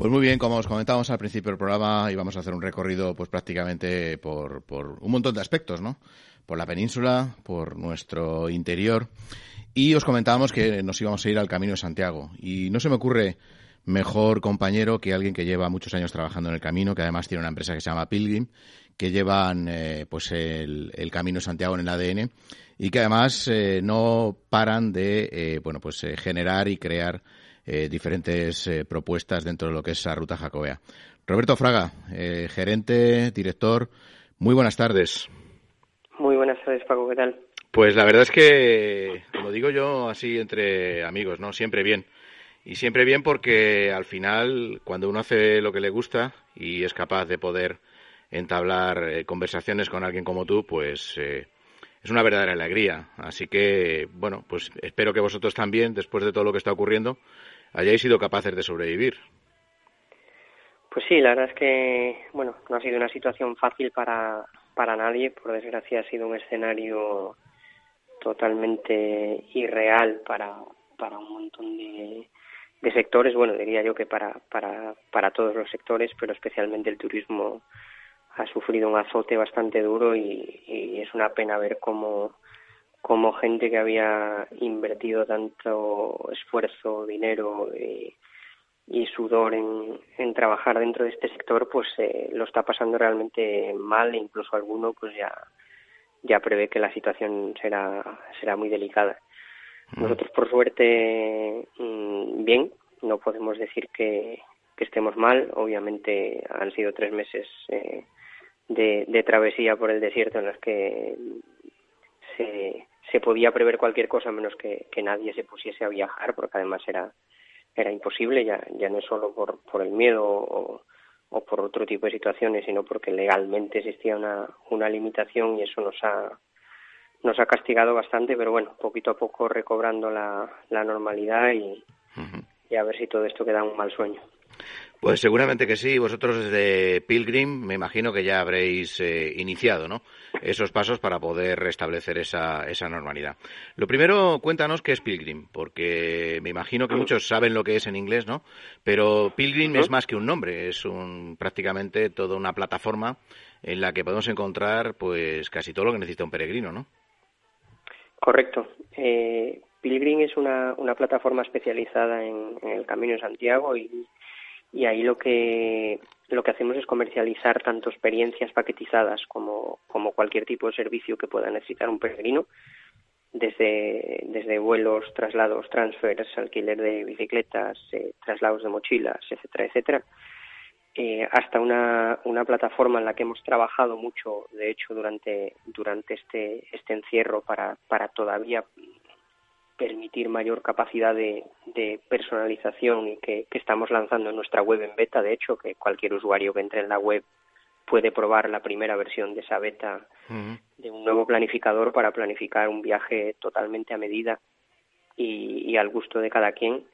Pues muy bien, como os comentábamos al principio del programa, íbamos a hacer un recorrido pues prácticamente por un montón de aspectos, ¿no? Por la península, por nuestro interior, y os comentábamos que nos íbamos a ir al Camino de Santiago. Y no se me ocurre mejor compañero que alguien que lleva muchos años trabajando en el camino, que además tiene una empresa que se llama Pilgrim, que llevan pues el Camino de Santiago en el ADN y que además no paran de generar y crear diferentes propuestas dentro de lo que es esa ruta jacobea. Roberto Fraga, gerente, director, muy buenas tardes. Muy buenas tardes, Paco, ¿qué tal? Pues la verdad es que, como digo yo, así entre amigos, ¿no? Siempre bien. Y siempre bien porque al final, cuando uno hace lo que le gusta y es capaz de poder entablar conversaciones con alguien como tú, pues es una verdadera alegría. Así que, bueno, pues espero que vosotros también, después de todo lo que está ocurriendo, hayáis sido capaces de sobrevivir. Pues sí, la verdad es que, bueno, no ha sido una situación fácil para nadie. Por desgracia ha sido un escenario totalmente irreal para un montón de sectores. Bueno, diría yo que para todos los sectores, pero especialmente el turismo ha sufrido un azote bastante duro y es una pena ver cómo gente que había invertido tanto esfuerzo, dinero y sudor en trabajar dentro de este sector, pues lo está pasando realmente mal, e incluso alguno pues ya prevé que la situación será muy delicada. Nosotros, por suerte, bien, no podemos decir que estemos mal. Obviamente han sido 3 meses de travesía por el desierto en los que se podía prever cualquier cosa menos que nadie se pusiese a viajar, porque además era imposible, ya no es solo por el miedo o por otro tipo de situaciones, sino porque legalmente existía una limitación, y eso nos ha castigado bastante, pero bueno, poquito a poco recobrando la normalidad y a ver si todo esto queda un mal sueño. Pues seguramente que sí. Vosotros desde Pilgrim me imagino que ya habréis iniciado, ¿no?, esos pasos para poder restablecer esa normalidad. Lo primero, cuéntanos qué es Pilgrim, porque me imagino que muchos saben lo que es en inglés, ¿no? Pero Pilgrim es más que un nombre, es prácticamente toda una plataforma en la que podemos encontrar pues casi todo lo que necesita un peregrino, ¿no? Correcto. Pilgrim es una plataforma especializada en el Camino de Santiago y ahí lo que hacemos es comercializar tanto experiencias paquetizadas como cualquier tipo de servicio que pueda necesitar un peregrino, desde vuelos, traslados, transfers, alquiler de bicicletas, traslados de mochilas, etcétera, etcétera, hasta una plataforma en la que hemos trabajado mucho, de hecho, durante este encierro para todavía permitir mayor capacidad de personalización, y que estamos lanzando en nuestra web en beta. De hecho, que cualquier usuario que entre en la web puede probar la primera versión de esa beta de un nuevo planificador para planificar un viaje totalmente a medida y al gusto de cada quien.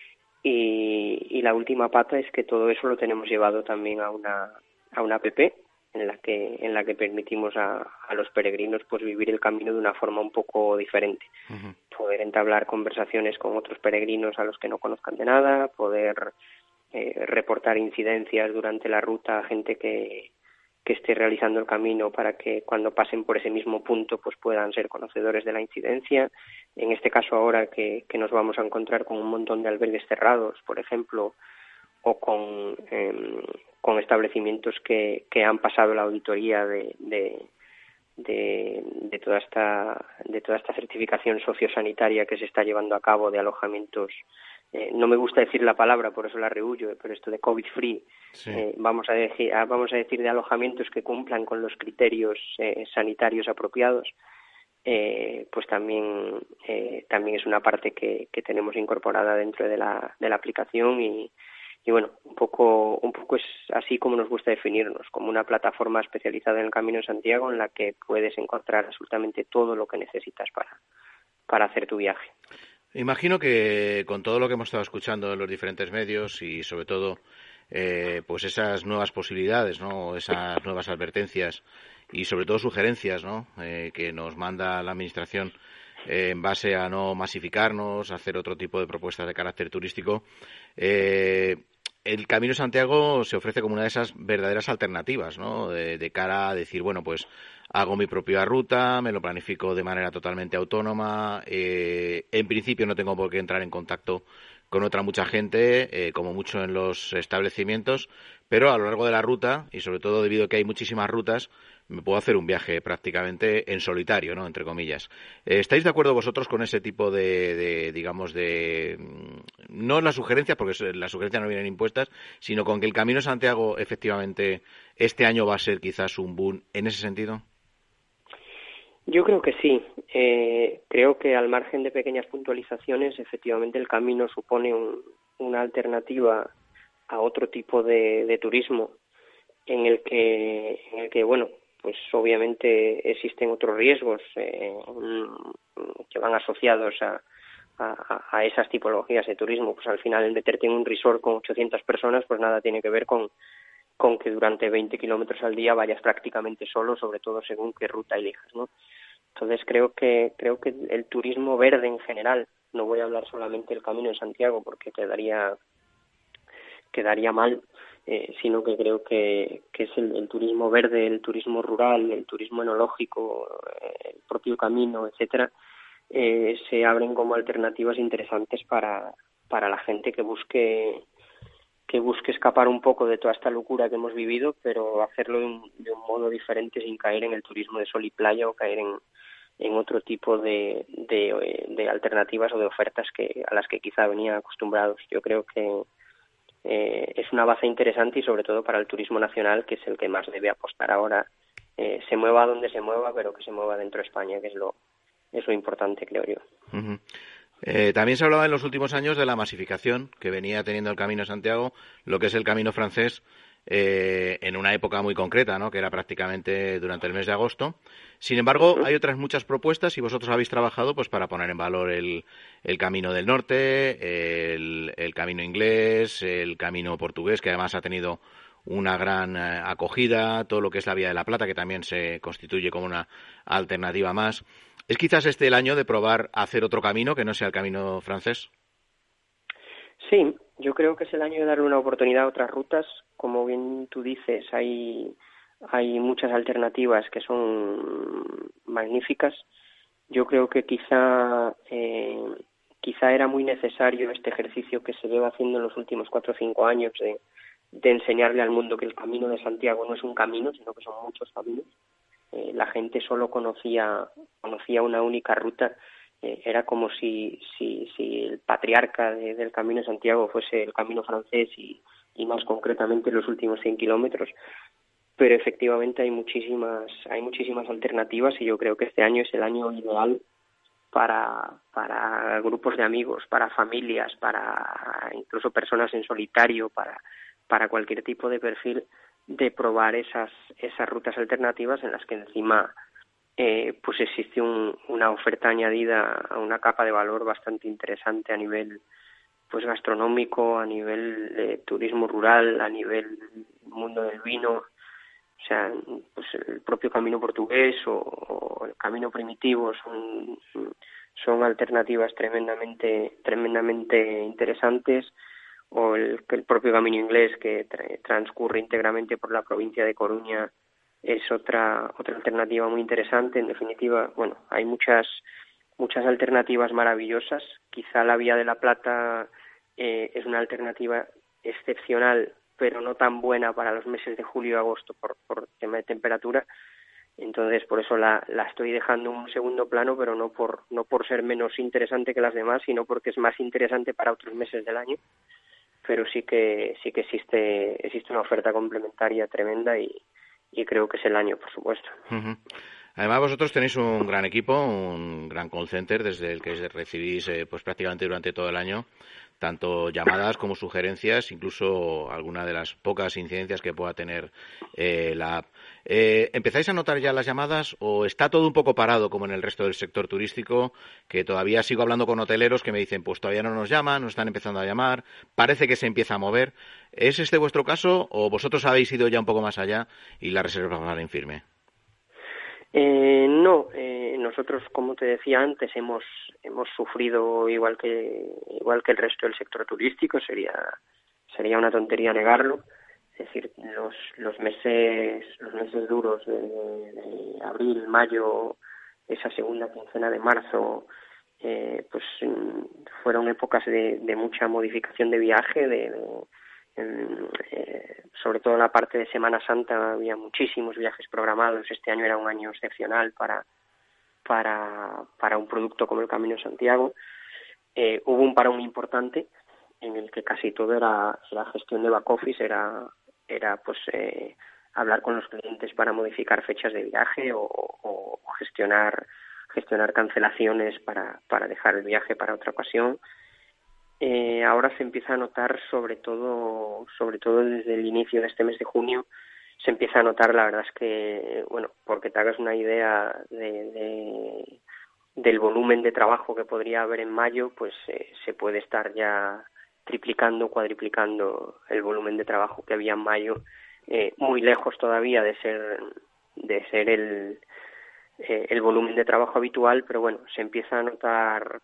Y la última pata es que todo eso lo tenemos llevado también a una app en la que permitimos a los peregrinos pues vivir el camino de una forma un poco diferente. Poder entablar conversaciones con otros peregrinos a los que no conozcan de nada, poder reportar incidencias durante la ruta a gente que esté realizando el camino, para que cuando pasen por ese mismo punto pues puedan ser conocedores de la incidencia. En este caso, ahora que nos vamos a encontrar con un montón de albergues cerrados, por ejemplo, o con establecimientos que han pasado la auditoría de toda esta certificación sociosanitaria que se está llevando a cabo de alojamientos. No me gusta decir la palabra, por eso la rehuyo, pero esto de COVID free, sí. Vamos a decir de alojamientos que cumplan con los criterios sanitarios apropiados. Pues también es una parte que tenemos incorporada dentro de la aplicación, y bueno, un poco es así como nos gusta definirnos, como una plataforma especializada en el Camino de Santiago, en la que puedes encontrar absolutamente todo lo que necesitas para hacer tu viaje. Imagino que con todo lo que hemos estado escuchando en los diferentes medios y sobre todo pues esas nuevas posibilidades, ¿no?, esas nuevas advertencias y sobre todo sugerencias, ¿no?, que nos manda la Administración en base a no masificarnos, a hacer otro tipo de propuestas de carácter turístico, el Camino de Santiago se ofrece como una de esas verdaderas alternativas, ¿no? De cara a decir, bueno, pues hago mi propia ruta, me lo planifico de manera totalmente autónoma, en principio no tengo por qué entrar en contacto con otra mucha gente, como mucho en los establecimientos, pero a lo largo de la ruta, y sobre todo debido a que hay muchísimas rutas, me puedo hacer un viaje prácticamente en solitario, ¿no? Entre comillas. ¿Estáis de acuerdo vosotros con ese tipo digamos, no las sugerencias, porque las sugerencias no vienen impuestas, sino con que el Camino de Santiago, efectivamente, este año va a ser quizás un boom en ese sentido? Yo creo que sí. Creo que al margen de pequeñas puntualizaciones, efectivamente el camino supone una alternativa a otro tipo de turismo en el que, bueno, pues obviamente existen otros riesgos que van asociados a esas tipologías de turismo. Pues al final el meterte en un resort con 800 personas, pues nada tiene que ver con que durante 20 kilómetros al día vayas prácticamente solo, sobre todo según qué ruta elijas, ¿no? Entonces creo que el turismo verde en general, no voy a hablar solamente del Camino de Santiago porque quedaría mal, sino que creo que es el turismo verde, el turismo rural, el turismo enológico, el propio camino, etcétera, se abren como alternativas interesantes para la gente que busque escapar un poco de toda esta locura que hemos vivido, pero hacerlo de un modo diferente sin caer en el turismo de sol y playa o caer en otro tipo de alternativas o de ofertas a las que quizá venían acostumbrados. Yo creo que es una base interesante y sobre todo para el turismo nacional, que es el que más debe apostar ahora, se mueva donde se mueva, pero que se mueva dentro de España, que es lo importante, creo yo. Uh-huh. También se hablaba en los últimos años de la masificación que venía teniendo el Camino de Santiago, lo que es el Camino francés, en una época muy concreta, ¿no? Que era prácticamente durante el mes de agosto. Sin embargo, hay otras muchas propuestas y vosotros habéis trabajado pues para poner en valor el Camino del Norte, el Camino inglés, el Camino portugués, que además ha tenido una gran acogida, todo lo que es la Vía de la Plata, que también se constituye como una alternativa más. ¿Es quizás este el año de probar a hacer otro camino que no sea el camino francés? Sí, yo creo que es el año de darle una oportunidad a otras rutas. Como bien tú dices, hay muchas alternativas que son magníficas. Yo creo que quizá era muy necesario este ejercicio que se lleva haciendo en los últimos 4 o 5 años de enseñarle al mundo que el Camino de Santiago no es un camino, sino que son muchos caminos. La gente solo conocía una única ruta. Era como si el patriarca del Camino de Santiago fuese el Camino francés y más concretamente los últimos 100 kilómetros. Pero efectivamente hay muchísimas alternativas y yo creo que este año es el año ideal para grupos de amigos, para familias, para incluso personas en solitario, para cualquier tipo de perfil, de probar esas rutas alternativas en las que encima pues existe una oferta añadida a una capa de valor bastante interesante a nivel pues gastronómico, a nivel de turismo rural, a nivel mundo del vino. O sea, pues el propio camino portugués o el camino primitivo son alternativas tremendamente interesantes, o el propio camino inglés que transcurre íntegramente por la provincia de Coruña es otra alternativa muy interesante. En definitiva, bueno, hay muchas alternativas maravillosas. Quizá la Vía de la Plata es una alternativa excepcional, pero no tan buena para los meses de julio y agosto por tema de temperatura. Entonces, por eso la estoy dejando en un segundo plano, pero no por ser menos interesante que las demás, sino porque es más interesante para otros meses del año. Pero sí que existe una oferta complementaria tremenda y creo que es el año, por supuesto. Uh-huh. Además, vosotros tenéis un gran equipo, un gran call center desde el que recibís pues prácticamente durante todo el año, tanto llamadas como sugerencias, incluso alguna de las pocas incidencias que pueda tener la app. ¿Empezáis a notar ya las llamadas o está todo un poco parado como en el resto del sector turístico? Que todavía sigo hablando con hoteleros que me dicen, pues todavía no nos llaman, nos están empezando a llamar, parece que se empieza a mover. ¿Es este vuestro caso o vosotros habéis ido ya un poco más allá y la reserva va en firme? No, nosotros, como te decía antes, hemos sufrido igual que el resto del sector turístico. Sería sería una tontería negarlo. Es decir, los meses duros de abril, mayo, esa segunda quincena de marzo, pues fueron épocas de mucha modificación de viaje, sobre todo en la parte de Semana Santa había muchísimos viajes programados. Este año era un año excepcional para un producto como el Camino de Santiago. Hubo un parón importante en el que casi todo era la gestión de back office, era pues hablar con los clientes para modificar fechas de viaje o gestionar cancelaciones para dejar el viaje para otra ocasión. Ahora se empieza a notar, sobre todo desde el inicio de este mes de junio, se empieza a notar, la verdad es que, bueno, porque te hagas una idea del volumen de trabajo que podría haber en mayo, pues se puede estar ya triplicando, cuadriplicando el volumen de trabajo que había en mayo, muy lejos todavía de ser el volumen de trabajo habitual, pero bueno, se empieza a notar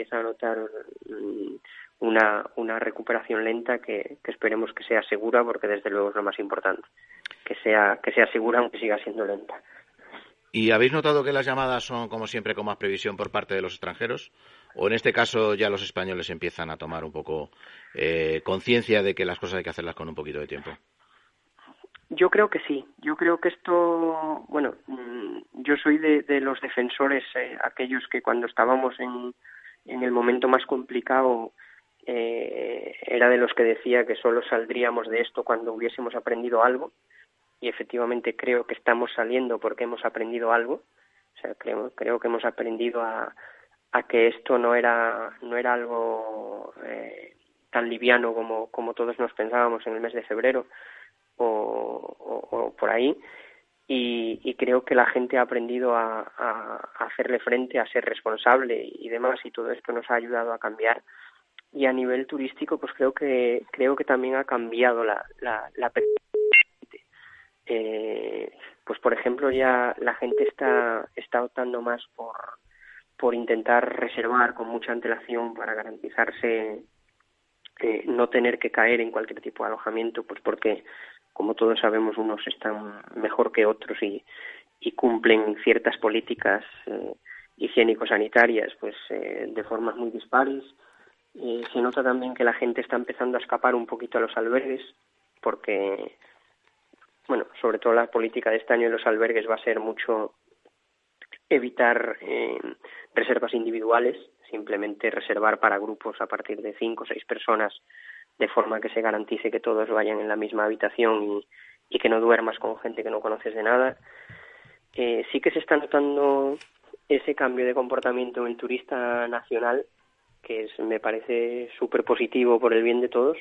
una recuperación lenta que esperemos que sea segura, porque desde luego es lo más importante, que sea segura aunque siga siendo lenta. ¿Y habéis notado que las llamadas son, como siempre, con más previsión por parte de los extranjeros? ¿O en este caso ya los españoles empiezan a tomar un poco conciencia de que las cosas hay que hacerlas con un poquito de tiempo? Yo creo que sí. Yo creo que esto, bueno, yo soy de los defensores, aquellos que cuando estábamos en el momento más complicado, era de los que decía que solo saldríamos de esto cuando hubiésemos aprendido algo. Y efectivamente creo que estamos saliendo porque hemos aprendido algo. O sea, creo que hemos aprendido a que esto no era algo tan liviano como todos nos pensábamos en el mes de febrero o por ahí, y creo que la gente ha aprendido a hacerle frente, a ser responsable y demás, y todo esto nos ha ayudado a cambiar. Y a nivel turístico, pues creo que también ha cambiado la pues por ejemplo ya la gente está optando más por intentar reservar con mucha antelación para garantizarse no tener que caer en cualquier tipo de alojamiento, pues porque como todos sabemos unos están mejor que otros y cumplen ciertas políticas higiénico-sanitarias pues de formas muy dispares. Se nota también que la gente está empezando a escapar un poquito a los albergues, porque bueno, sobre todo la política de este año en los albergues va a ser mucho evitar reservas individuales, simplemente reservar para grupos a partir de 5 o 6 personas, de forma que se garantice que todos vayan en la misma habitación y que no duermas con gente que no conoces de nada. Sí que se está notando ese cambio de comportamiento en el turista nacional, que me parece súper positivo por el bien de todos.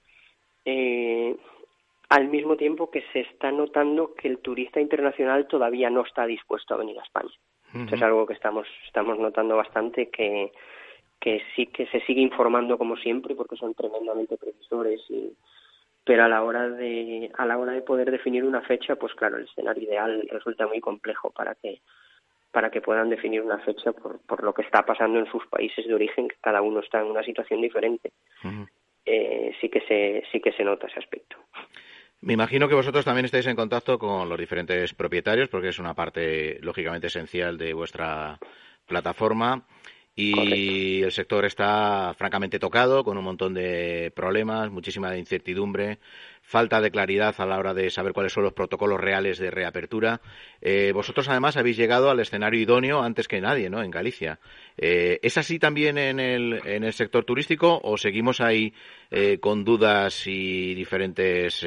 Al mismo tiempo que se está notando que el turista internacional todavía no está dispuesto a venir a España. Eso es algo que estamos notando bastante, que sí que se sigue informando como siempre, porque son tremendamente previsores, pero a la hora de poder definir una fecha, pues claro, el escenario ideal resulta muy complejo para que puedan definir una fecha por lo que está pasando en sus países de origen, que cada uno está en una situación diferente. Sí que se nota ese aspecto. Me imagino que vosotros también estáis en contacto con los diferentes propietarios, porque es una parte, lógicamente, esencial de vuestra plataforma. Y correcto. El sector está francamente tocado, con un montón de problemas, muchísima incertidumbre, falta de claridad a la hora de saber cuáles son los protocolos reales de reapertura. Vosotros, además, habéis llegado al escenario idóneo antes que nadie, ¿no?, en Galicia. ¿Es así también en el sector turístico o seguimos ahí con dudas y diferentes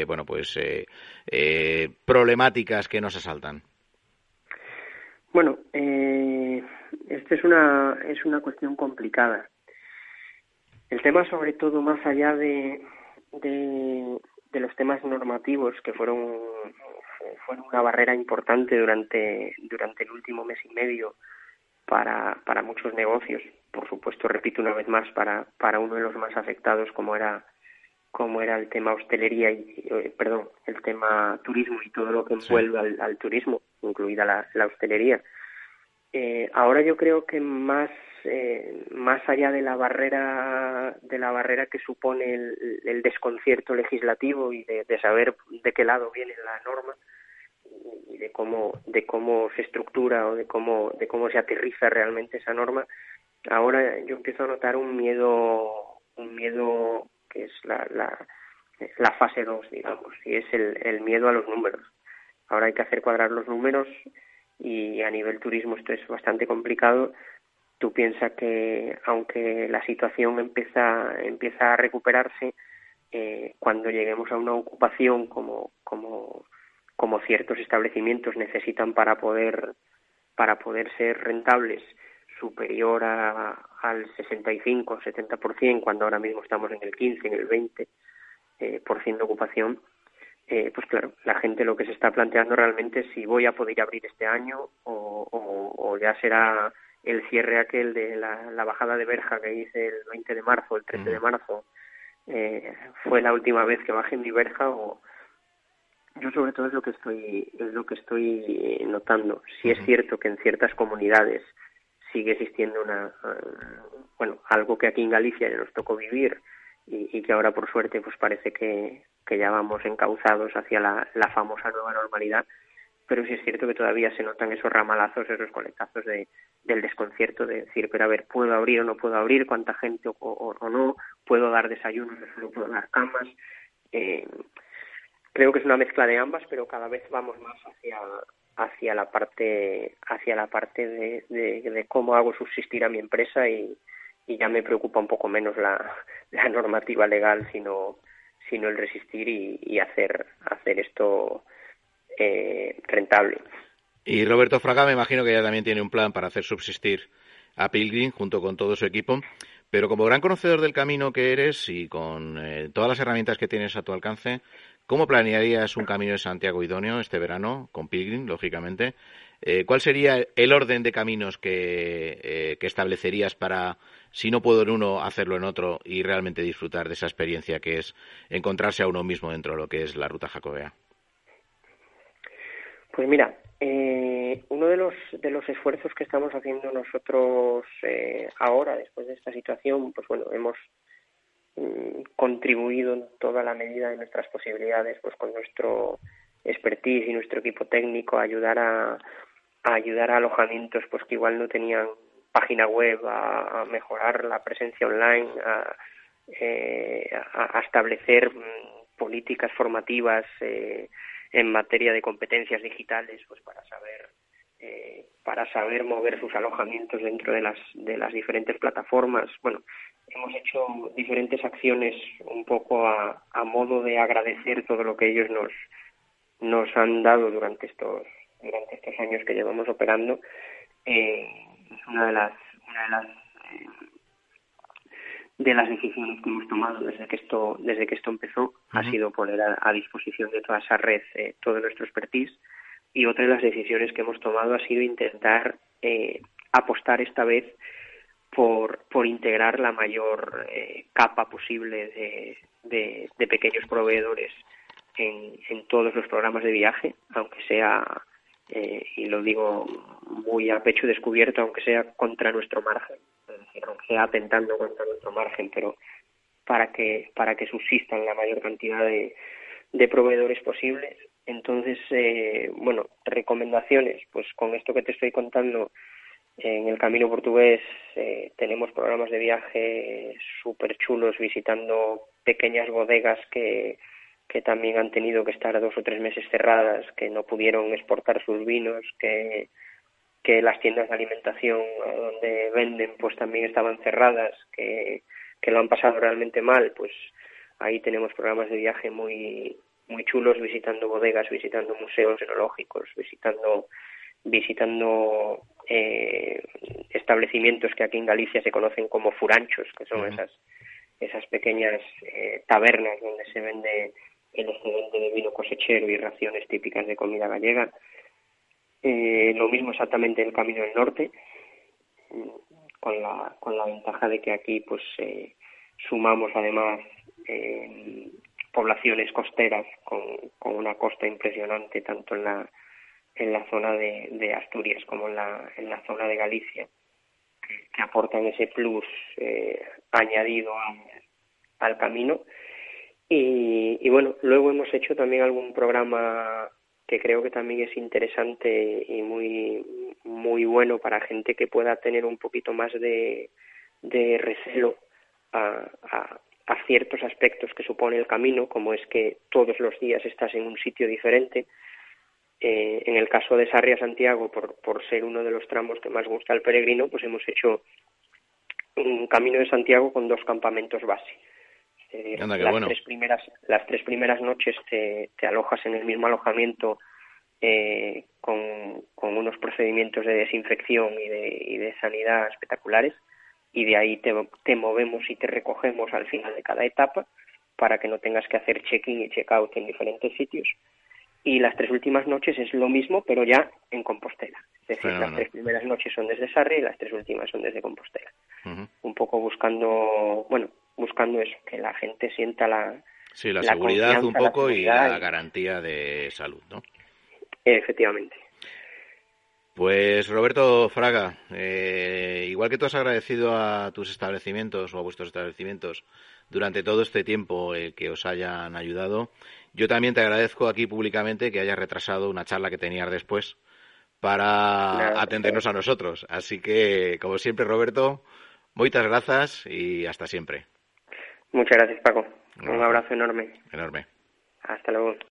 problemáticas que nos asaltan? Bueno, esta es una cuestión complicada. El tema, sobre todo, más allá de los temas normativos, que fueron una barrera importante durante el último mes y medio para muchos negocios, por supuesto, repito una vez más, para uno de los más afectados como era el tema hostelería el tema turismo y todo lo que envuelve al turismo, incluida la hostelería. Ahora yo creo que más allá de la barrera que supone el desconcierto legislativo y de saber de qué lado viene la norma y de cómo se estructura o de cómo se aterriza realmente esa norma, ahora yo empiezo a notar un miedo que es la fase 2, digamos, y es el miedo a los números. Ahora hay que hacer cuadrar los números y a nivel turismo esto es bastante complicado. Tú piensas que aunque la situación empieza a recuperarse, cuando lleguemos a una ocupación como ciertos establecimientos necesitan para poder ser rentables superior al 65-70%, cuando ahora mismo estamos en el 15, en el 20% de ocupación, pues claro, la gente lo que se está planteando realmente es si voy a poder abrir este año o ya será el cierre aquel de la bajada de verja que hice el 20 de marzo, el 13 de marzo, fue la última vez que bajé mi verja. O yo sobre todo es lo que estoy notando. Sí es cierto que en ciertas comunidades sigue existiendo algo que aquí en Galicia ya nos tocó vivir y que ahora por suerte pues parece que ya vamos encauzados hacia la famosa nueva normalidad, pero sí es cierto que todavía se notan esos ramalazos, esos coletazos del desconcierto de decir, pero a ver, ¿puedo abrir o no puedo abrir? ¿Cuánta gente o no? ¿Puedo dar desayunos o solo puedo dar camas? Creo que es una mezcla de ambas, pero cada vez vamos más hacia la parte de cómo hago subsistir a mi empresa y ya me preocupa un poco menos la normativa legal, sino el resistir y hacer esto rentable. Y Roberto Fraga, me imagino que ya también tiene un plan para hacer subsistir a Pilgrim junto con todo su equipo, pero como gran conocedor del camino que eres y con todas las herramientas que tienes a tu alcance, ¿cómo planearías un camino de Santiago idóneo este verano, con Pilgrim, lógicamente? ¿Cuál sería el orden de caminos que establecerías para, si no puedo en uno, hacerlo en otro y realmente disfrutar de esa experiencia que es encontrarse a uno mismo dentro de lo que es la ruta jacobea? Pues mira, uno de los esfuerzos que estamos haciendo nosotros ahora, después de esta situación, pues bueno, hemos contribuido en toda la medida de nuestras posibilidades, pues con nuestro expertise y nuestro equipo técnico a ayudar a alojamientos pues que igual no tenían página web, a mejorar la presencia online, a establecer políticas formativas en materia de competencias digitales, pues para saber mover sus alojamientos dentro de las diferentes plataformas. Bueno, hemos hecho diferentes acciones un poco a modo de agradecer todo lo que ellos nos han dado durante estos años que llevamos operando. Es una de las decisiones que hemos tomado desde que esto empezó, ha sido poner a disposición de toda esa red todo nuestro expertise, y otra de las decisiones que hemos tomado ha sido intentar apostar esta vez por integrar la mayor capa posible de pequeños proveedores en todos los programas de viaje, aunque sea, y lo digo muy a pecho descubierto, aunque sea contra nuestro margen, es decir, aunque sea atentando contra nuestro margen, pero para que subsistan la mayor cantidad de proveedores posibles. Entonces, recomendaciones, pues con esto que te estoy contando, en el Camino Portugués tenemos programas de viaje súper chulos visitando pequeñas bodegas que también han tenido que estar 2 o 3 meses cerradas, que no pudieron exportar sus vinos, que las tiendas de alimentación donde venden pues también estaban cerradas, que lo han pasado realmente mal. Pues ahí tenemos programas de viaje muy muy chulos, visitando bodegas, visitando museos enológicos, visitando establecimientos que aquí en Galicia se conocen como furanchos, que son esas pequeñas tabernas donde se vende el excedente de vino cosechero y raciones típicas de comida gallega. Lo mismo exactamente en el Camino del Norte, con la ventaja de que aquí pues sumamos además poblaciones costeras con una costa impresionante tanto en en la zona de Asturias como en la zona de Galicia, que aportan ese plus añadido al camino. Y bueno, luego hemos hecho también algún programa que creo que también es interesante y muy muy bueno para gente que pueda tener un poquito más de recelo a ciertos aspectos que supone el camino, como es que todos los días estás en un sitio diferente. En el caso de Sarria-Santiago, por ser uno de los tramos que más gusta al peregrino, pues hemos hecho un camino de Santiago con 2 campamentos base. Anda, qué las bueno. tres primeras noches te alojas en el mismo alojamiento con unos procedimientos de desinfección y de sanidad espectaculares, y de ahí te movemos y te recogemos al final de cada etapa para que no tengas que hacer check-in y check-out en diferentes sitios. Y las 3 últimas noches es lo mismo, pero ya en Compostela. Es decir, las 3 primeras noches son desde Sarria y las 3 últimas son desde Compostela. Uh-huh. Un poco buscando eso, que la gente sienta la seguridad un poco y la garantía de salud, ¿no? Efectivamente. Pues Roberto Fraga, igual que tú has agradecido a tus establecimientos o a vuestros establecimientos durante todo este tiempo que os hayan ayudado, yo también te agradezco aquí públicamente que hayas retrasado una charla que tenías después para atendernos a nosotros. Así que, como siempre, Roberto, muchas gracias y hasta siempre. Muchas gracias, Paco. Un abrazo enorme. Enorme. Hasta luego.